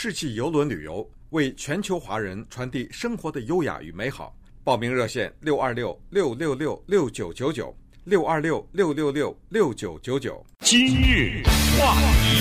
世纪邮轮旅游，为全球华人传递生活的优雅与美好。报名热线626-666-6999，626-666-6999。 今日话题，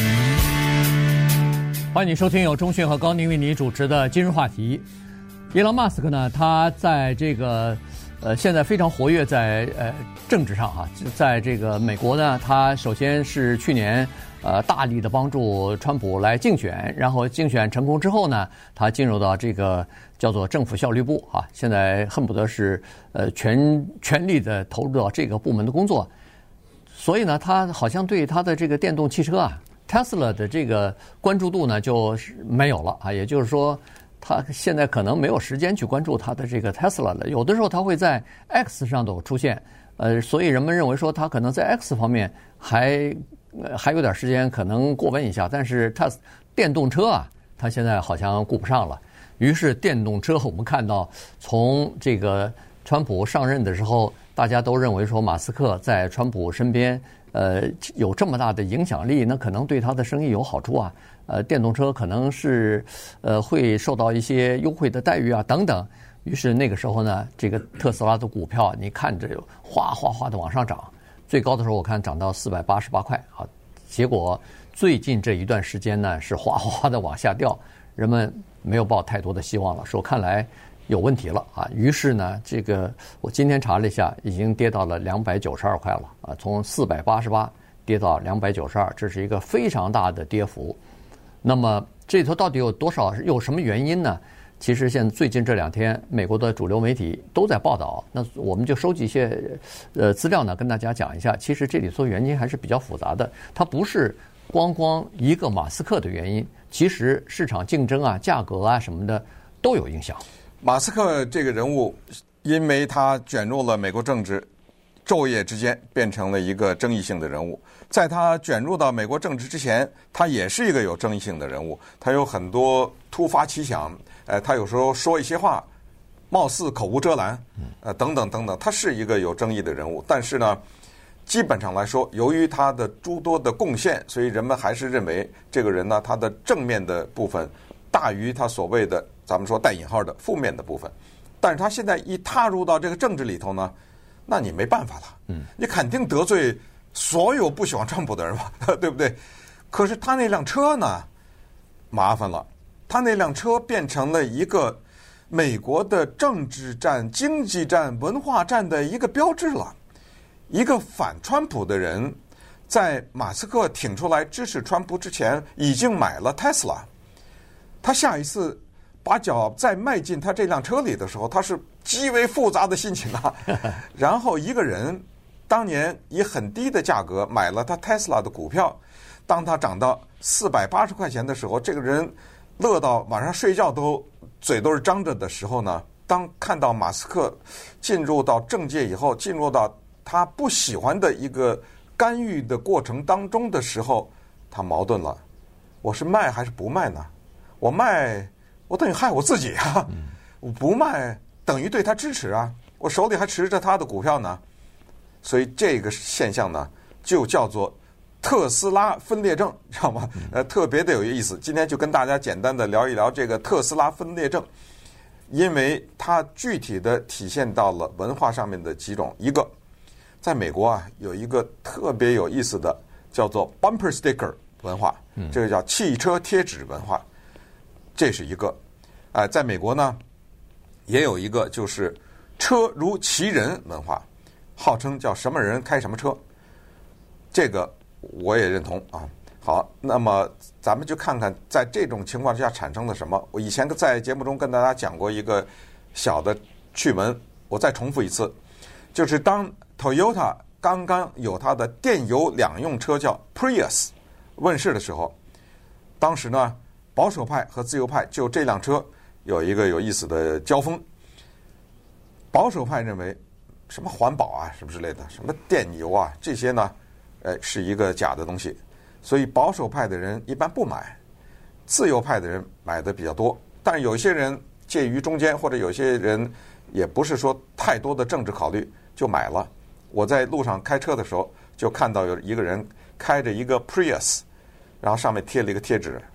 欢迎你收听由钟迅和高宁为你主持的今日话题。伊隆马斯克呢，他在这个现在非常活跃在政治上啊，在这个美国呢，他首先是去年大力的帮助川普来竞选，然后竞选成功之后呢，他进入到这个叫做政府效率部啊，现在恨不得是全力的投入到这个部门的工作，所以呢，他好像对他的这个电动汽车啊 Tesla 的这个关注度呢就是没有了啊，也就是说，他现在可能没有时间去关注他的这个 Tesla 了，有的时候他会在 X 上头出现，所以人们认为说他可能在 X 方面还有点时间可能过问一下，但是他电动车啊，他现在好像顾不上了。于是电动车，我们看到从这个川普上任的时候，大家都认为说马斯克在川普身边，有这么大的影响力，那可能对他的生意有好处啊。电动车可能是会受到一些优惠的待遇啊等等。于是那个时候呢，这个特斯拉的股票，你看着哗哗哗的往上涨。最高的时候我看涨到488块啊，结果最近这一段时间呢是哗哗的往下掉，人们没有抱太多的希望了，说看来有问题了啊。于是呢，这个我今天查了一下，已经跌到了292块了啊，从488跌到292，这是一个非常大的跌幅。那么这里头到底有什么原因呢？其实现在最近这2天，美国的主流媒体都在报道，那我们就收集一些资料呢，跟大家讲一下。其实这里头原因还是比较复杂的，它不是光一个马斯克的原因，其实市场竞争啊、价格啊什么的都有影响。 马斯克这个人物，因为他卷入了美国政治，昼夜之间变成了一个争议性的人物。在他卷入到美国政治之前，他也是一个有争议性的人物，他有很多突发奇想。他有时候说一些话，貌似口无遮拦，等等等等，他是一个有争议的人物。但是呢，基本上来说，由于他的诸多的贡献，所以人们还是认为这个人呢，他的正面的部分大于他所谓的咱们说带引号的负面的部分。但是他现在一踏入到这个政治里头呢，那你没办法了，你肯定得罪所有不喜欢川普的人嘛，对不对？可是他那辆车呢，麻烦了。他那辆车变成了一个美国的政治战、经济战、文化战的一个标志了。一个反川普的人，在马斯克挺出来支持川普之前，已经买了 Tesla。他下一次把脚再迈进他这辆车里的时候，他是极为复杂的心情啊。然后一个人当年以很低的价格买了他 Tesla 的股票，当他涨到480块钱的时候，这个人乐到晚上睡觉嘴都是张着的时候呢，当看到马斯克进入到政界以后，进入到他不喜欢的一个干预的过程当中的时候，他矛盾了。我是卖还是不卖呢？我卖，我等于害我自己啊；我不卖，等于对他支持啊。我手里还持着他的股票呢。所以这个现象呢，就叫做特斯拉分裂症，知道吗？特别的有意思。今天就跟大家简单的聊一聊这个特斯拉分裂症，因为它具体的体现到了文化上面的几种。一个，在美国啊，有一个特别有意思的叫做 bumper sticker 文化，这个叫汽车贴纸文化，这是一个。在美国呢，也有一个就是车如其人文化，号称叫什么人开什么车，这个我也认同啊。好，那么咱们就看看在这种情况下产生了什么。我以前在节目中跟大家讲过一个小的趣闻，我再重复一次，就是当 Toyota 刚刚有它的电油两用车叫 Prius 问世的时候，当时呢，保守派和自由派就这辆车有一个有意思的交锋。保守派认为什么环保啊，什么之类的，什么电油啊，这些呢，是一个假的东西，所以保守派的人一般不买，自由派的人买的比较多。但是有些人介于中间，或者有些人也不是说太多的政治考虑就买了。我在路上开车的时候就看到有一个人开着一个 Prius， 然后上面贴了一个贴纸，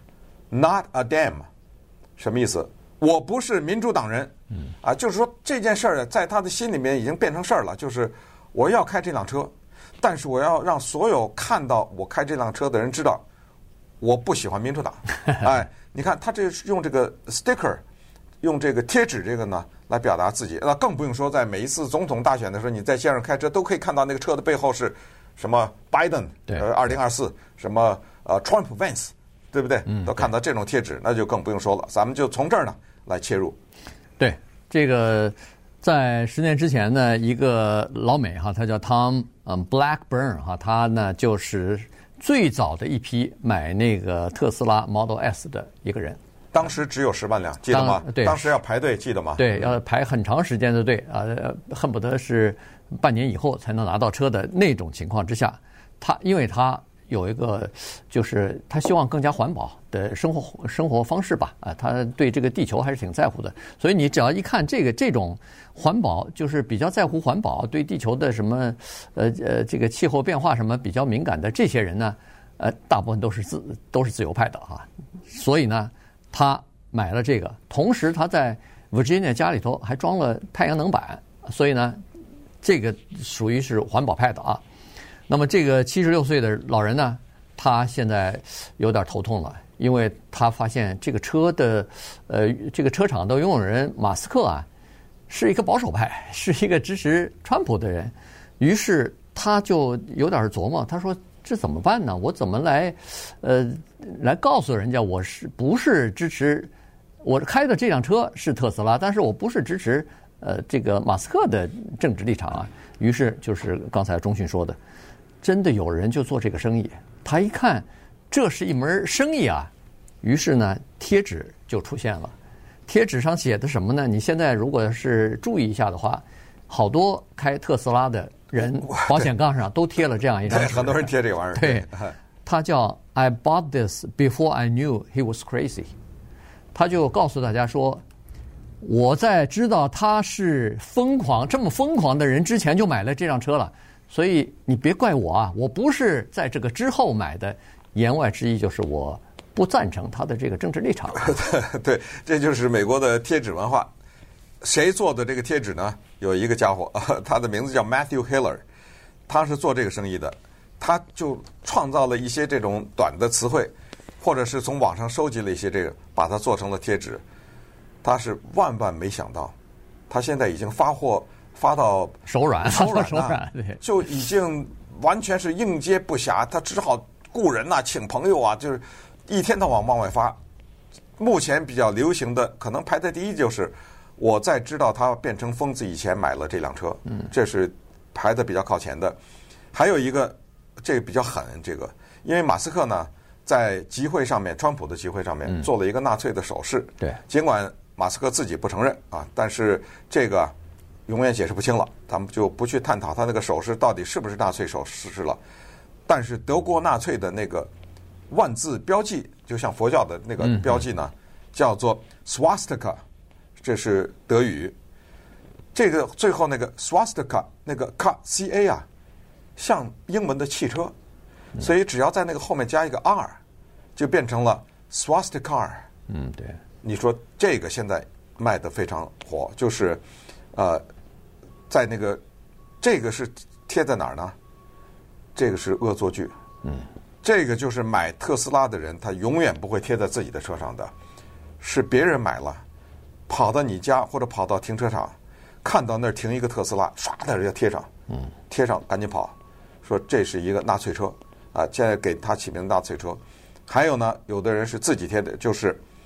not a damn， 什么意思？我不是民主党人。就是说这件事儿在他的心里面已经变成事儿了，就是我要开这辆车，但是我要让所有看到我开这辆车的人知道，我不喜欢民主党。你看他这用这个 sticker， 用这个贴纸这个呢来表达自己。那更不用说在每一次总统大选的时候，你在街上开车都可以看到那个车的背后是什么 Biden， 2024，什么Trump Vance， 对不对？都看到这种贴纸，那就更不用说了。咱们就从这儿呢来切入。 对，这个在10年之前呢，一个老美哈，他叫 Tom Blackburn 哈，他呢就是最早的一批买那个特斯拉 Model S 的一个人。 当时只有10万辆，记得吗？ 对， 当时要排队，记得吗？ 对，要排很长时间的队啊，恨不得是半年以后才能拿到车的那种情况之下，因为他有一个，就是他希望更加环保的生活方式吧，他对这个地球还是挺在乎的。所以你只要一看这种环保，就是比较在乎环保，对地球的什么这个气候变化什么比较敏感的这些人呢，大部分都是自由派的啊。所以呢，他买了这个，同时他在 Virginia 家里头还装了太阳能板，所以呢，这个属于是环保派的啊。那么这个76岁的老人呢，他现在有点头痛了，因为他发现这个车的这个车厂的拥有人马斯克啊，是一个保守派，是一个支持川普的人，于是他就有点琢磨，他说这怎么办呢？我怎么来告诉人家我不是支持，我开的这辆车是特斯拉，但是我不是支持这个马斯克的政治立场啊。于是就是刚才钟迅说的。真的有人就做这个生意，他一看这是一门生意啊，于是呢贴纸就出现了。贴纸上写的什么呢？你现在如果是注意一下的话，好多开特斯拉的人保险杠上都贴了这样一张纸， 很多人贴这个玩意儿。 对，他叫 I bought this before I knew he was crazy。他就告诉大家说，我在知道他是这么疯狂的人之前就买了这辆车了。所以你别怪我啊，我不是在这个之后买的，言外之意就是我不赞成他的这个政治立场。 对，这就是美国的贴纸文化。谁做的这个贴纸呢？有一个家伙，他的名字叫 Matthew Hiller， 他是做这个生意的，他就创造了一些这种短的词汇，或者是从网上收集了一些这个，把它做成了贴纸。他是万没想到，他现在已经发到手软， 对，就已经完全是应接不暇，他只好雇人呐，请朋友啊，就是一天到晚往外发。目前比较流行的，可能排在第一就是我在知道他变成疯子以前买了这辆车，这是排的比较靠前的。还有一个，这个比较狠，这个因为马斯克呢在集会上面，川普的集会上面做了一个纳粹的手势， 对， 尽管马斯克自己不承认啊，但是这个永远解释不清了，咱们就不去探讨他那个手势到底是不是纳粹手势了。但是德国纳粹的那个万字标记，就像佛教的那个标记呢，叫做 swastika， 这是德语。这个最后那个 swastika 那个 ca 啊，像英文的汽车，所以只要在那个后面加一个 r， 就变成了 swastika。 对。 你说这个现在卖得非常火，就是在那个这个是贴在哪儿呢？这个是恶作剧。这个就是买特斯拉的人，他永远不会贴在自己的车上的，是别人买了，跑到你家或者跑到停车场，看到那儿停一个特斯拉，唰的就贴上，贴上赶紧跑，说这是一个纳粹车啊，现在给他起名纳粹车。还有呢，有的人是自己贴的，就是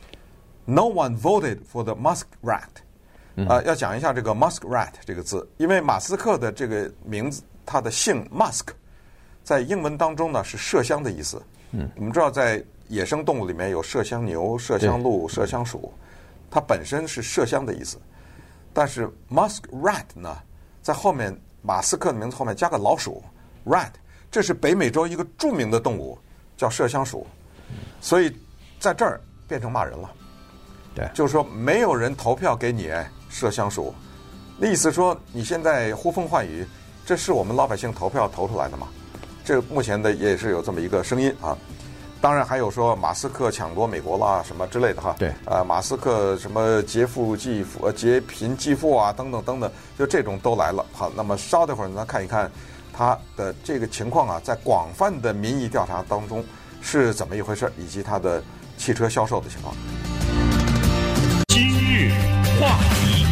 No one voted for the Muskrat。要讲一下这个 Muskrat 这个字，因为马斯克的这个名字，他的姓 Musk， 在英文当中呢是麝香的意思。我们知道在野生动物里面有麝香牛、麝香鹿、麝香鼠，它本身是麝香的意思。但是 Muskrat 呢，在后面马斯克的名字后面加个老鼠 rat， 这是北美洲一个著名的动物，叫麝香鼠，所以在这儿变成骂人了。 对， 就是说没有人投票给你麝香鼠，那意思说你现在呼风唤雨，这是我们老百姓投票投出来的嘛？这目前的也是有这么一个声音啊。 当然还有说马斯克抢夺美国啦什么之类的哈。 对。 马斯克什么劫贫济富啊等等等等，就这种都来了。好，那么稍等会儿咱看一看他的这个情况啊，在广泛的民意调查当中是怎么一回事，以及他的汽车销售的情况。 今日话题，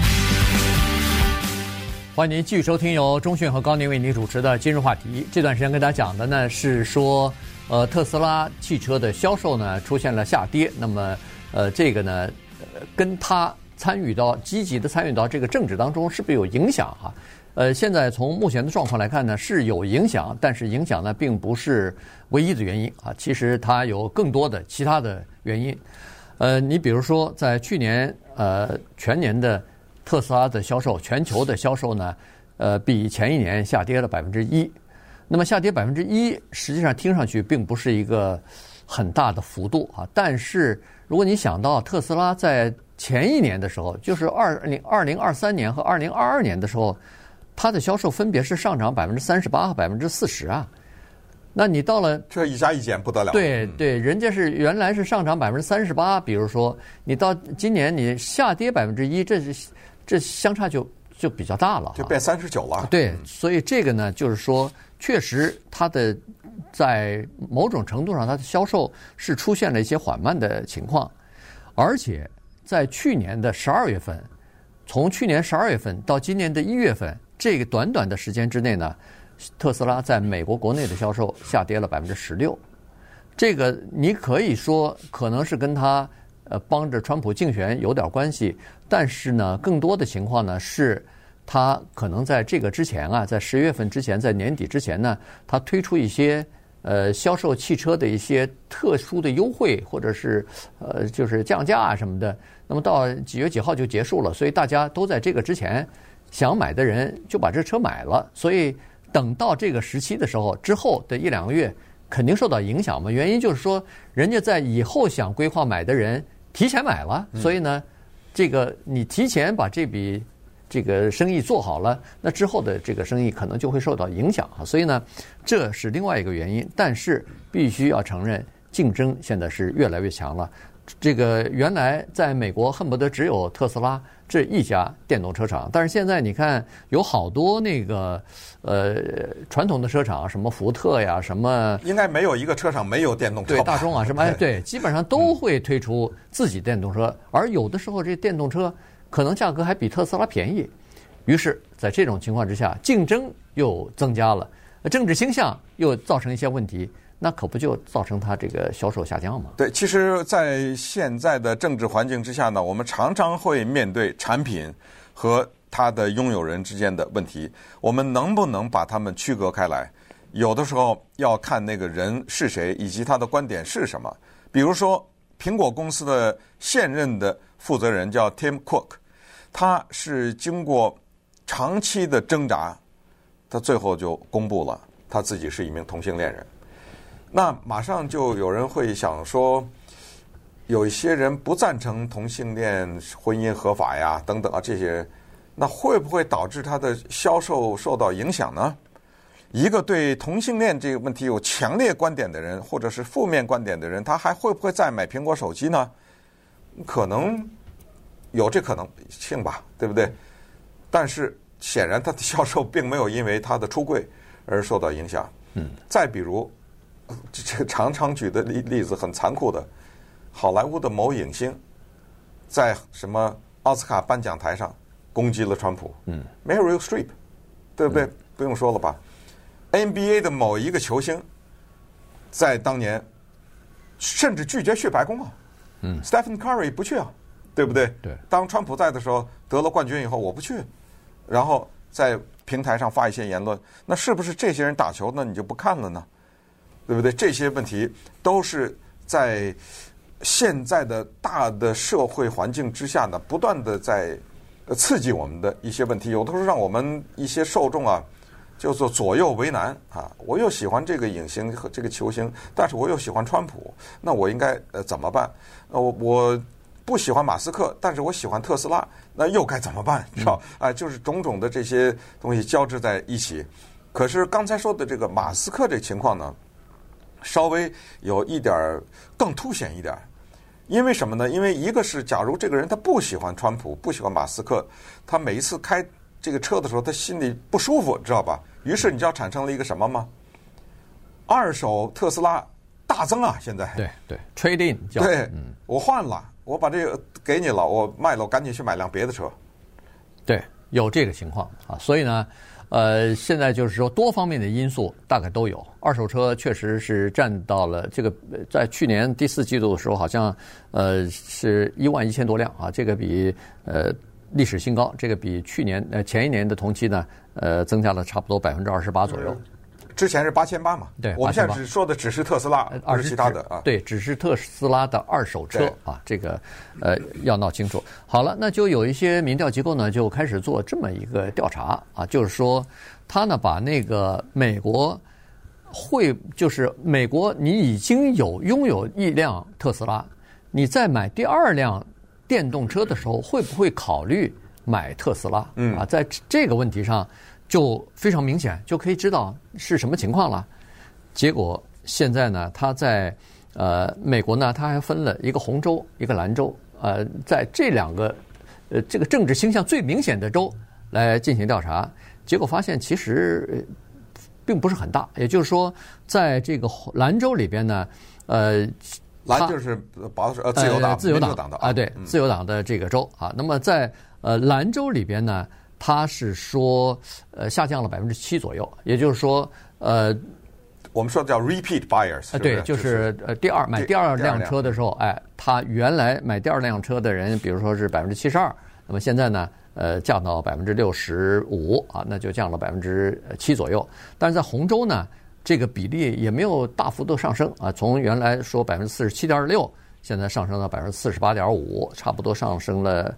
欢迎您继续收听由钟迅和高宁为您主持的今日话题。这段时间跟大家讲的呢是说，特斯拉汽车的销售呢出现了下跌。那么，这个呢，跟他积极的参与到这个政治当中，是不是有影响哈？现在从目前的状况来看呢，是有影响，但是影响呢并不是唯一的原因啊。其实它有更多的其他的原因。你比如说，在去年全年的特斯拉的销售，全球的销售呢，比前一年下跌了1%。那么下跌1%，实际上听上去并不是一个很大的幅度啊。但是如果你想到特斯拉在前一年的时候，就是2023年和2022年的时候，它的销售分别是上涨38%和40%啊。那你到了这一加一减不得了。 对对，人家是原来是上涨38%，比如说你到今年你下跌1%，这相差就比较大了， 就变39了。 对，所以这个呢，就是说，确实它的在某种程度上，它的销售是出现了一些缓慢的情况，而且在去年的12月份，从去年12月份到今年的1月份，这个短短的时间之内呢，特斯拉在美国国内的销售下跌了16%。这个你可以说可能是跟他帮着川普竞选有点关系，但是呢，更多的情况呢是他可能在这个之前啊，在10月份之前，在年底之前呢，他推出一些销售汽车的一些特殊的优惠，或者是就是降价啊什么的。那么到几月几号就结束了，所以大家都在这个之前想买的人就把这车买了，所以等到这个时期的时候，之后的1-2个月肯定受到影响嘛。原因就是说，人家在以后想规划买的人提前买了，所以呢，这个你提前把这个生意做好了，那之后的这个生意可能就会受到影响啊。所以呢，这是另外一个原因。但是必须要承认，竞争现在是越来越强了。这个原来在美国恨不得只有特斯拉这一家电动车厂，但是现在你看有好多那个传统的车厂，什么福特呀，什么应该没有一个车厂没有电动车吧。 对，大众啊什么对，基本上都会推出自己电动车，而有的时候这电动车可能价格还比特斯拉便宜。于是在这种情况之下，竞争又增加了，政治倾向又造成一些问题，那可不就造成它这个销售下降吗？ 对，其实在现在的政治环境之下呢，我们常常会面对产品和它的拥有人之间的问题，我们能不能把它们区隔开来？有的时候要看那个人是谁，以及他的观点是什么。比如说苹果公司的现任的负责人叫 Tim Cook， 他是经过长期的挣扎，他最后就公布了他自己是一名同性恋人。那马上就有人会想说，有一些人不赞成同性恋婚姻合法呀，等等啊，这些，那会不会导致他的销售受到影响呢？一个对同性恋这个问题有强烈观点的人，或者是负面观点的人，他还会不会再买苹果手机呢？可能有这可能性吧，对不对？但是显然他的销售并没有因为他的出柜而受到影响。再比如这常常举的例子很残酷的，好莱坞的某影星在什么奥斯卡颁奖台上攻击了川普，Meryl Streep， 对不对？不用说了吧。NBA 的某一个球星在当年甚至拒绝去白宫啊，Stephen Curry 不去啊，对不对？ 对。 当川普在的时候得了冠军以后，我不去，然后在平台上发一些言论，那是不是这些人打球呢？你就不看了呢？对不对？这些问题都是在现在的大的社会环境之下呢，不断的在刺激我们的一些问题，有的时候让我们一些受众啊，叫做左右为难啊。我又喜欢这个影星和这个球星，但是我又喜欢川普，那我应该怎么办？我不喜欢马斯克，但是我喜欢特斯拉，那又该怎么办？是吧？就是种种的这些东西交织在一起。可是刚才说的这个马斯克这情况呢， 稍微有一点更凸显一点。因为什么呢？因为一个是，假如这个人他不喜欢川普，不喜欢马斯克，他每一次开这个车的时候，他心里不舒服，知道吧？于是你知道产生了一个什么吗？二手特斯拉大增啊！现在对 ，trade in 叫对，我换了，我把这个给你了，我卖了，我赶紧去买辆别的车。 对，有这个情况啊，所以呢。现在就是说多方面的因素大概都有。二手车确实是占到了这个，在去年第4季度的时候，好像是11000多辆啊，这个比历史新高，这个比去年前一年的同期呢增加了差不多28%左右。 之前是8800嘛， 对， 我们现在只说的只是特斯拉，不是其他的啊。 对，只是特斯拉的二手车啊，这个要闹清楚。好了，那就有一些民调机构呢就开始做这么一个调查啊，就是说他呢把那个美国就是美国你已经拥有一辆特斯拉，你在买第2辆电动车的时候，会不会考虑买特斯拉？啊，在这个问题上。就非常明显，就可以知道是什么情况了。结果现在呢，他在美国呢，他还分了一个红州，一个蓝州，在这2个这个政治倾向最明显的州来进行调查，结果发现其实并不是很大。也就是说，在这个蓝州里边呢， 蓝就是自由党的啊，对，自由党的这个州啊。那么在蓝州里边呢。他是说，下降了7%左右，也就是说， 我们说叫 repeat buyers， 对，就是买第二辆车的时候，他原来买第2辆车的人，比如说是72%，那么现在呢，降到65%啊，那就降了7%左右。但是在红州呢，这个比例也没有大幅度上升啊，从原来说47.6%，现在上升到48.5%，差不多上升了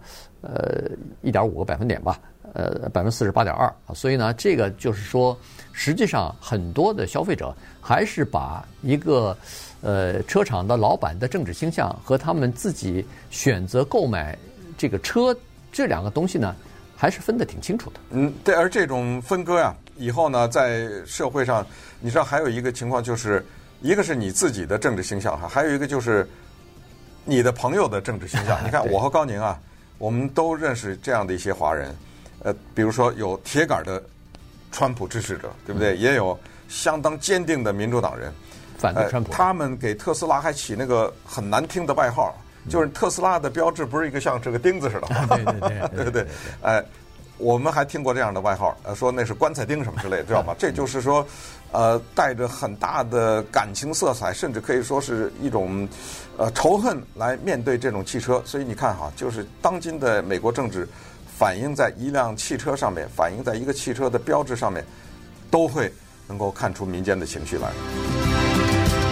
1.5个百分点吧。48.2%啊，所以呢，这个就是说，实际上很多的消费者还是把一个车厂的老板的政治倾向和他们自己选择购买这个车这2个东西呢，还是分得挺清楚的。 对，而这种分割呀，以后呢，在社会上，你知道还有一个情况，就是一个是你自己的政治倾向哈，还有一个就是你的朋友的政治倾向。你看，我和高宁啊，我们都认识这样的一些华人。比如说有铁杆的川普支持者，对不对？也有相当坚定的民主党人反对川普。 他们给特斯拉还起那个很难听的外号，就是特斯拉的标志不是一个像这个钉子似的吗？对，我们还听过这样的外号，说那是棺材钉什么之类的，知道吗？这就是说，带着很大的感情色彩，甚至可以说是一种仇恨来面对这种汽车。所以你看哈，就是当今的美国政治。反映在一辆汽车上面，反映在一个汽车的标志上面，都会能够看出民间的情绪来。